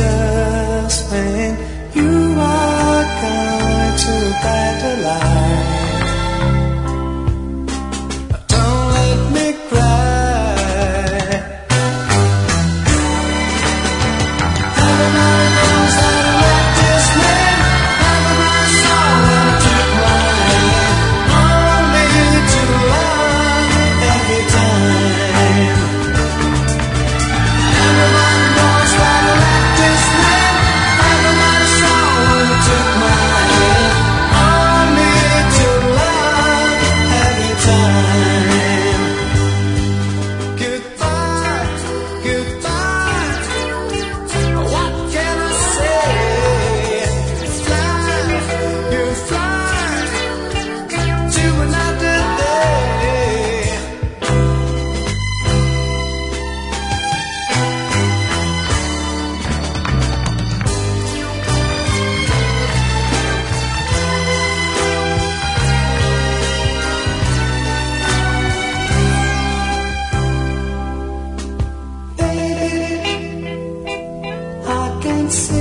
just when you are going to better life. Don't let me cry. Everybody knows that I let this man. Everybody saw when I took my hand. Only to love every time. Everybody knows that I let this man. Everybody saw when I took my hand. Only to love every time. Goodbye, goodbye. What can I say? Fly, you fly to another day. Baby, I can see